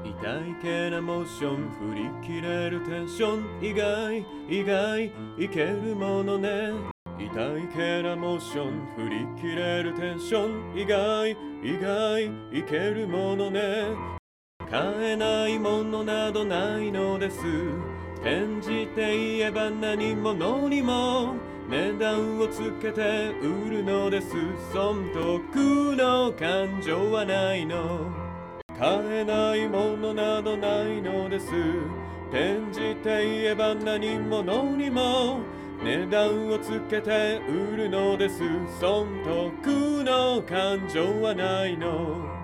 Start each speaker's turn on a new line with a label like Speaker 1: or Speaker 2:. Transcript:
Speaker 1: 痛いけなモーション振り切れるテンション意外いけるものね痛いけなモーション振り切れるテンション意外いけるものね買えないものなどないのです転じて言えば何者にも値段をつけて売るのです損得の感情はないの買えないものなどないのです転じて言えば何者にも値段をつけて売るのです損得の感情はないの